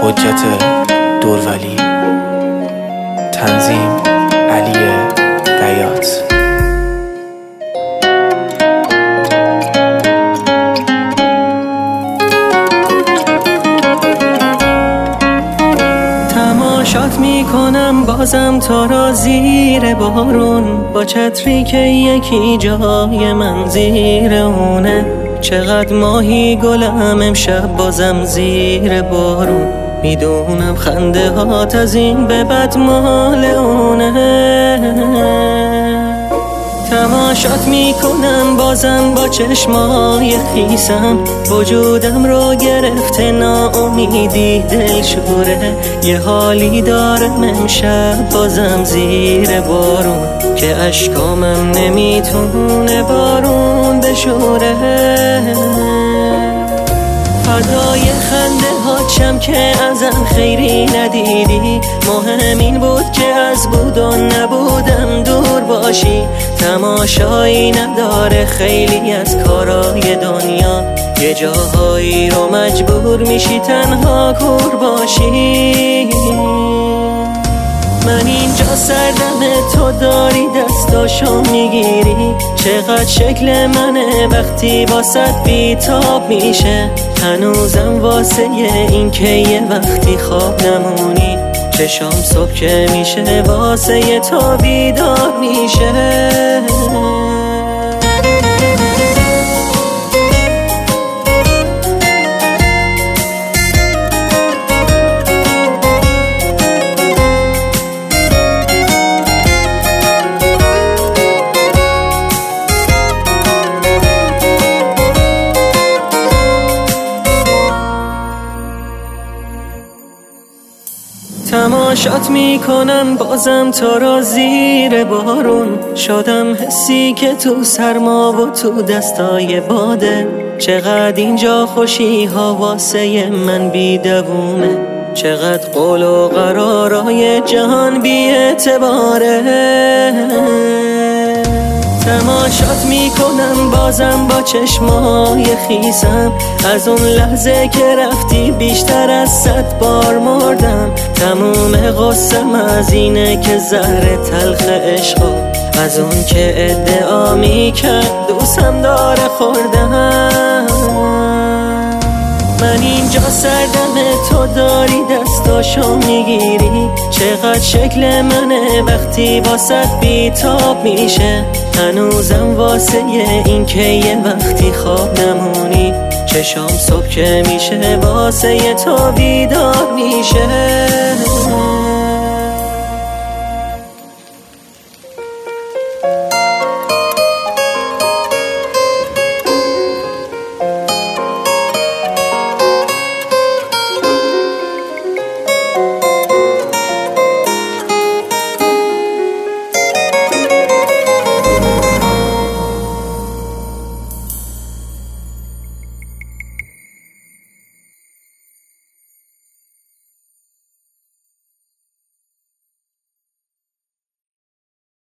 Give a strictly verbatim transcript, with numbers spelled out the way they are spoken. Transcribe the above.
حجت دورولی. تنظیم علی بیات. تماشات میکنم بازم تو را زیر بارون، با چتری که یکی جای من زیر اونه. چقدر ماهی گلم امشب بازم زیر بارون، میدونم خنده هات از این به بد مال اونه. تماشات میکنم بازم با چشمای خیسم، وجودم رو گرفته ناامیدی دلشوره. یه حالی دارم امشب بازم زیر بارون، که اشکامم نمیتونه بارون بشوره. فردای خنده هاچم که ازم خیری ندیدی، مهم این بود که از بود و نبودم دور باشی. تماشایی نداره خیلی از کارای دنیا، یه جاهایی رو مجبور میشی تنها کور باشی. من اینجا سردم تو داری دستاشو میگیری، چقدر شکل منه وقتی واسط بیتاب میشه. هنوزم واسه این که یه وقتی خواب نمونی، چشام صبح که میشه واسه تو بیدار میشه. تماشات میکنم بازم تو را زیر بارون، شدم حسی که تو سرما و تو دستای باده. چقدر اینجا خوشی ها واسه من بیدوونه، چقدر قول و قرارای جهان بی اعتباره. تماشات میکنم بازم با چشمای خیسم، از اون لحظه که رفتی بیشتر از صد بار مردم. تموم قصم از اینه که زهر تلخ عشقا، از اون که ادعا میکرد دوستم داره خوردم. من اینجا سردم تو داری دستاشو میگیری، چقدر شکل منه وقتی واسط بیتاب میشه. هنوزم واسه این که یه وقتی خواب نمونی، چشام صبح که میشه واسه تو بیدار میشه.